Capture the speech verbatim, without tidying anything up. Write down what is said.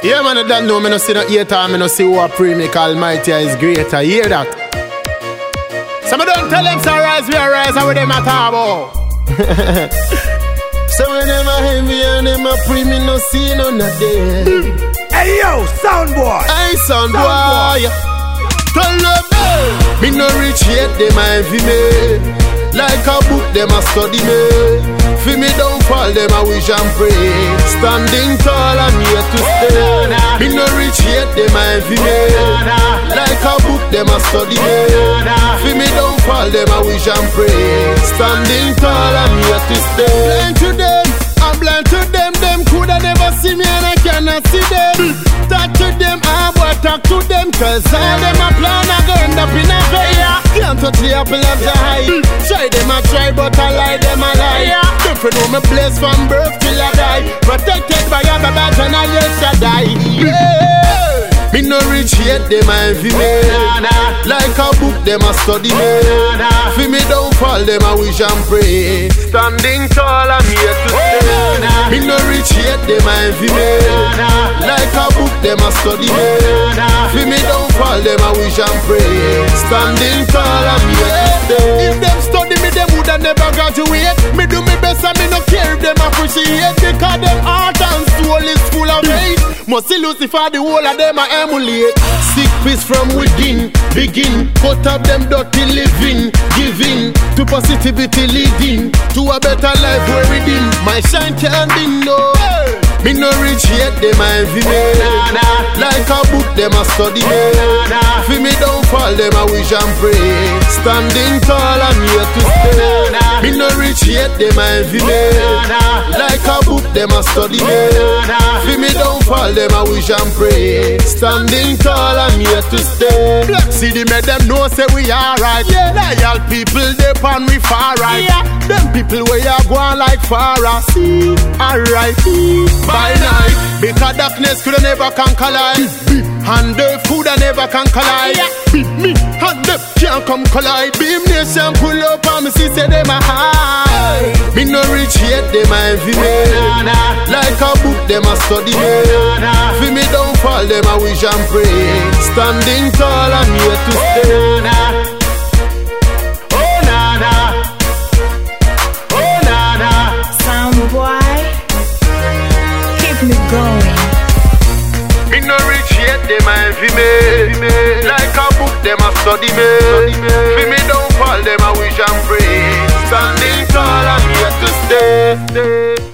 Yeah, man, I don't know, me no see no hater, me no see who a pray, make Almighty is greater. Hear that? Some don't tell them, so rise, we are rise, and with them a tabo. So when them a heavy and them a pray, me no see none of them. Hey yo, sound boy. Hey, sound boy. Tell them, me no rich yet, them a envy me. Like a book, them a study me. For me don't fall, them a wish and pray. Standing tall, I'm here to stay. Me no rich yet, them a envy me. Like a book, them a study me. For me don't fall, them a wish and pray. Standing tall, I'm here to stay. Blind to them, I'm blind to them. Them coulda never see me and I cannot see them. Talk to them, I boy talk to them. Cause all them a plan, I go end up in a fire. Can't touch the apple of the eye. Try them a try, but I lie, them a lie. Don't you know me place from birth till I die. Protected by a badge and I yes I die. Yeah. Me no rich yet, them a envy me. Like a book, them a study me. For me don't fall, them a wish and pray. Standing tall, I'm here to stay. Me no rich yet, them a envy me. Like a book, them a study me. For me don't fall, them a wish and pray. Standing tall, I'm here to stay. If them study me, them woulda never graduate. Me do me best and me no care if them appreciate. Because them heart and soul is full of hate. Must see Lucifer, the whole of them a emulate. Sick peace from within, begin. Cut up them dirty living, giving to positivity leading to a better life where within. My shine can't dim, no. Me no rich yet, them a envy me. Like a book, them a study me. For me don't fall, them a wish and pray. Standing tall, I'm here to stay. Me no rich yet, them a envy me. Like a book, them a study me. For me don't fall, them a wish and pray. Standing tall, I'm here to stay. Black City make them know say we alright. Yeah. Loyal people, they pan we far right. Yeah. Them people where you go on like Farah. See, alright. By night, because darkness could never conquer light. And the food I never can collide. Beat me, and them can't come collide. Beam nation pull up and me see say them a high. Me no rich yet, them a envy me. Like a book, them a study me. For me don't fall, them a wish and pray. Standing tall, I'm here to stay. Oh nana, oh nana, sound boy, keep me going. Me no rich yet, them a envy me. Like a book, them a study me. For me don't fall, them a wish and pray. Standing tall, I'm here to stay.